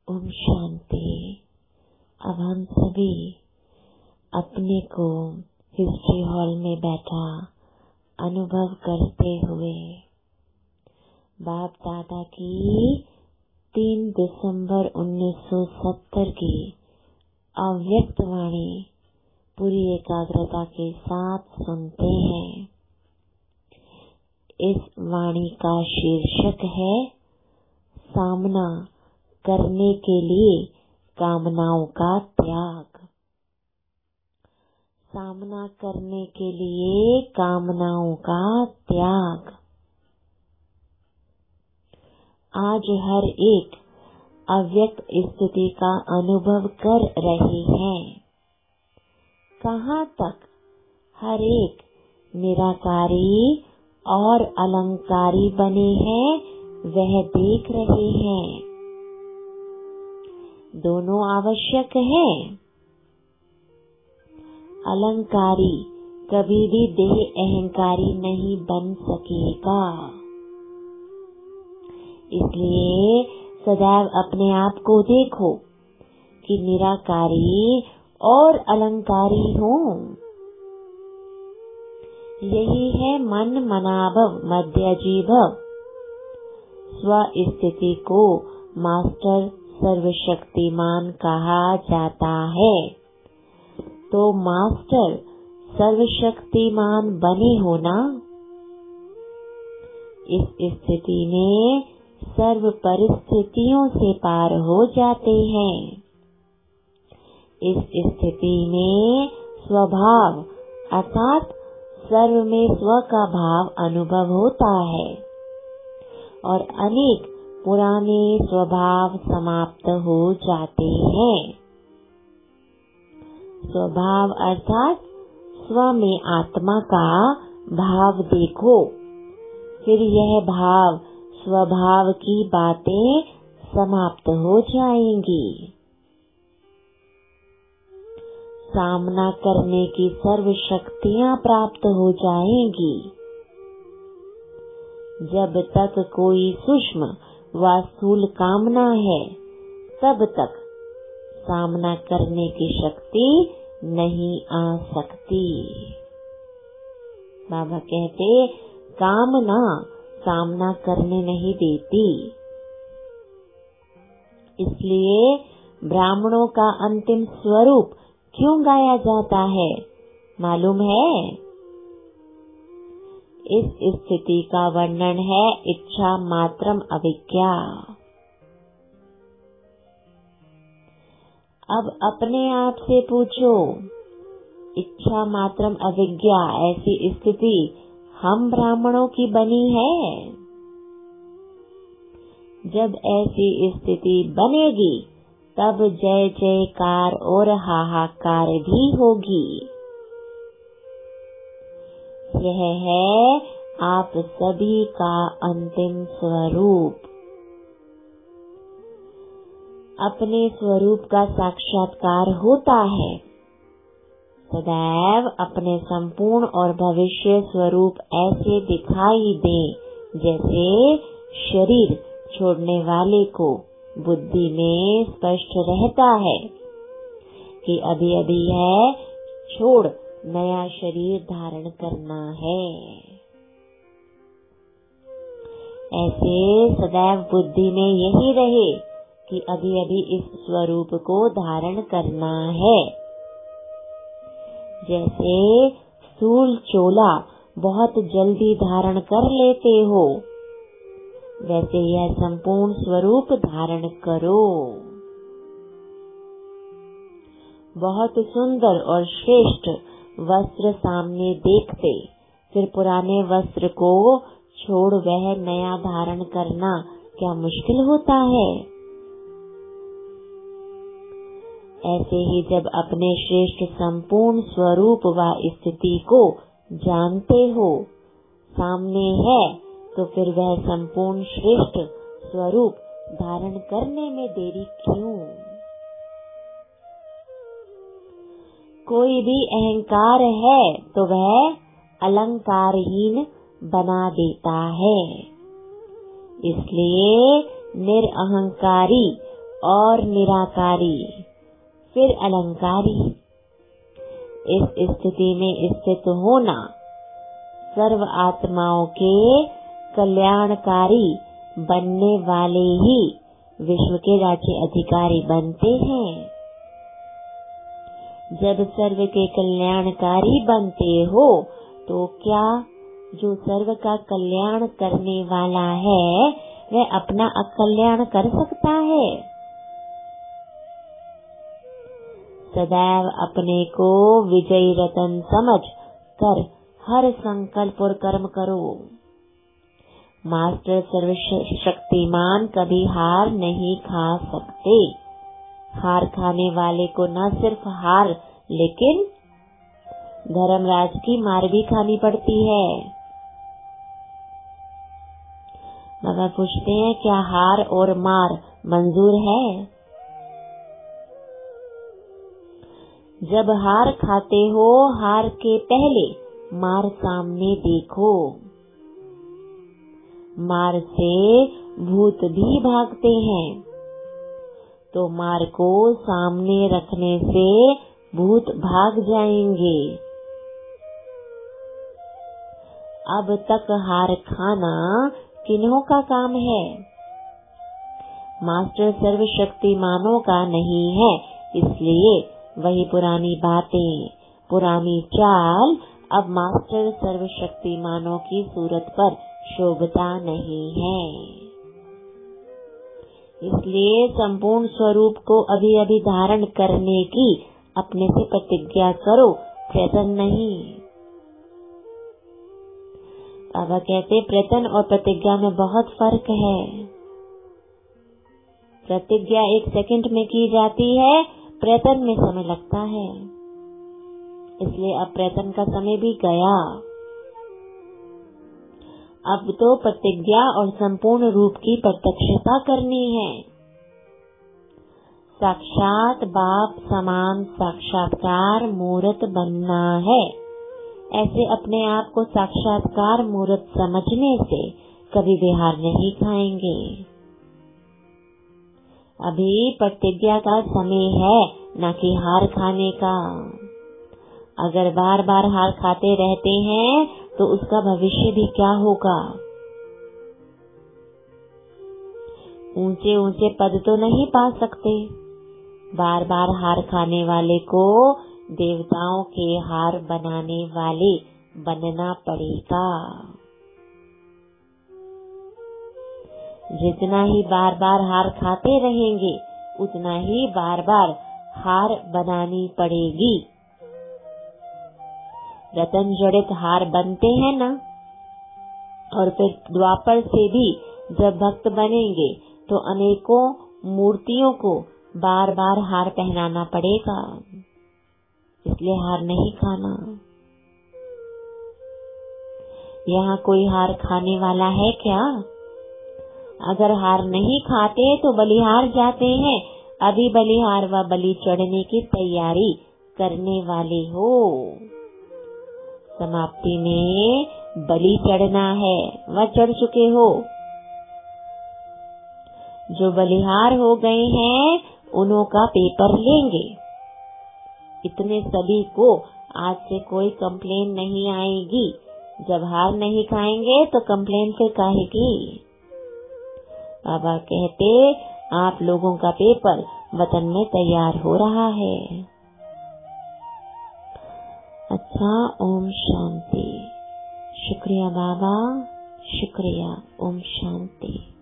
ओम शांति। अब हम सभी अपने को हिस्ट्री हॉल में बैठा अनुभव करते हुए बाप दादा की 3 दिसंबर 1970 की अव्यक्त वाणी पूरी एकाग्रता के साथ सुनते हैं। इस वाणी का शीर्षक है सामना करने के लिए कामनाओं का त्याग। सामना करने के लिए कामनाओं का त्याग। आज हर एक अव्यक्त स्थिति का अनुभव कर रहे हैं। कहाँ तक हर एक निराकारी और अलंकारी बने हैं वह देख रहे हैं। दोनों आवश्यक है। अलंकारी कभी भी देह अहंकारी नहीं बन सकेगा। इसलिए सदैव अपने आप को देखो कि निराकारी और अलंकारी हूँ। यही है मन मनाभव मध्यजीभव। स्व स्थिति को मास्टर सर्वशक्तिमान कहा जाता है। तो मास्टर सर्वशक्तिमान बने हो ना। इस स्थिति में सर्व परिस्थितियों से पार हो जाते हैं। इस स्थिति में स्वभाव अर्थात सर्व में स्व का भाव अनुभव होता है और अनेक पुराने स्वभाव समाप्त हो जाते हैं। स्वभाव अर्थात स्व में आत्मा का भाव देखो, फिर यह भाव स्वभाव की बातें समाप्त हो जाएंगी। सामना करने की सर्व शक्तियाँ प्राप्त हो जाएंगी। जब तक कोई सूक्ष्म व स्थूल कामना है तब तक सामना करने की शक्ति नहीं आ सकती। बाबा कहते कामना सामना करने नहीं देती। इसलिए ब्राह्मणों का अंतिम स्वरूप क्यों गाया जाता है मालूम है? इस स्थिति का वर्णन है इच्छा मात्रम अविज्ञा। अब अपने आप से पूछो, इच्छा मात्रम अविज्ञा ऐसी स्थिति हम ब्राह्मणों की बनी है? जब ऐसी स्थिति बनेगी तब जय जयकार और हाहाकार भी होगी। यह है आप सभी का अंतिम स्वरूप। अपने स्वरूप का साक्षात्कार होता है। सदैव अपने संपूर्ण और भविष्य स्वरूप ऐसे दिखाई दे जैसे शरीर छोड़ने वाले को बुद्धि में स्पष्ट रहता है कि अभी अभी है छोड़ नया शरीर धारण करना है। ऐसे सदैव बुद्धि में यही रहे कि अभी अभी इस स्वरूप को धारण करना है। जैसे स्थूल चोला बहुत जल्दी धारण कर लेते हो, वैसे यह संपूर्ण स्वरूप धारण करो। बहुत सुंदर और श्रेष्ठ वस्त्र सामने देखते फिर पुराने वस्त्र को छोड़ वह नया धारण करना क्या मुश्किल होता है? ऐसे ही जब अपने श्रेष्ठ संपूर्ण स्वरूप व स्थिति को जानते हो, सामने है, तो फिर वह संपूर्ण श्रेष्ठ स्वरूप धारण करने में देरी क्यों? कोई भी अहंकार है तो वह अलंकारहीन बना देता है। इसलिए निरअहंकारी और निराकारी, फिर अलंकारी। इस स्थिति में स्थित होना सर्व आत्माओं के कल्याणकारी बनने वाले ही विश्व के राज्य अधिकारी बनते हैं। जब सर्व के कल्याणकारी बनते हो तो क्या जो सर्व का कल्याण करने वाला है वह अपना अकल्याण कर सकता है? सदैव अपने को विजयी रतन समझ कर हर संकल्प और कर्म करो। मास्टर सर्वशक्तिमान कभी हार नहीं खा सकते। हार खाने वाले को न सिर्फ हार लेकिन धर्मराज की मार भी खानी पड़ती है। बाबा पूछते हैं, क्या हार और मार मंजूर है? जब हार खाते हो, हार के पहले मार सामने देखो। मार से भूत भी भागते हैं, तो मार को सामने रखने से भूत भाग जाएंगे। अब तक हार खाना किन्हों का काम है? मास्टर सर्वशक्तिमानों का नहीं है। इसलिए वही पुरानी बातें, पुरानी चाल अब मास्टर सर्वशक्तिमानों की सूरत पर शोभता नहीं है। इसलिए संपूर्ण स्वरूप को अभी अभी धारण करने की अपने से प्रतिज्ञा करो, प्रयत्न नहीं। बाबा कहते प्रयत्न और प्रतिज्ञा में बहुत फर्क है। प्रतिज्ञा 1 सेकंड में की जाती है, प्रयत्न में समय लगता है। इसलिए अब प्रयत्न का समय भी गया। अब तो प्रतिज्ञा और संपूर्ण रूप की प्रत्यक्षता करनी है। साक्षात बाप समान साक्षात्कार मूर्त बनना है। ऐसे अपने आप को साक्षात्कार मूर्त समझने से कभी भी हार नहीं खाएंगे। अभी प्रतिज्ञा का समय है, न कि हार खाने का। अगर बार बार हार खाते रहते हैं तो उसका भविष्य भी क्या होगा? ऊंचे ऊंचे पद तो नहीं पा सकते। बार बार हार खाने वाले को देवताओं के हार बनाने वाले बनना पड़ेगा। जितना ही बार बार हार खाते रहेंगे उतना ही बार बार हार बनानी पड़ेगी। रतन जड़ित हार बनते हैं ना, और फिर द्वापर से भी जब भक्त बनेंगे तो अनेकों मूर्तियों को बार बार हार पहनाना पड़ेगा। इसलिए हार नहीं खाना। यहाँ कोई हार खाने वाला है क्या? अगर हार नहीं खाते तो बलिहार जाते हैं। अभी बलिहार व बलि चढ़ने की तैयारी करने वाले हो। समाप्ति में बलि चढ़ना है, वह चढ़ चुके हो। जो बलिहार हो गए हैं उन्हों का पेपर लेंगे। इतने सभी को आज से कोई कंप्लेन नहीं आएगी। जब हार नहीं खाएंगे तो कंप्लेन फिर काहे की? बाबा कहते आप लोगों का पेपर वतन में तैयार हो रहा है। अच्छा, ओम शांति। शुक्रिया बाबा, शुक्रिया। ओम शांति।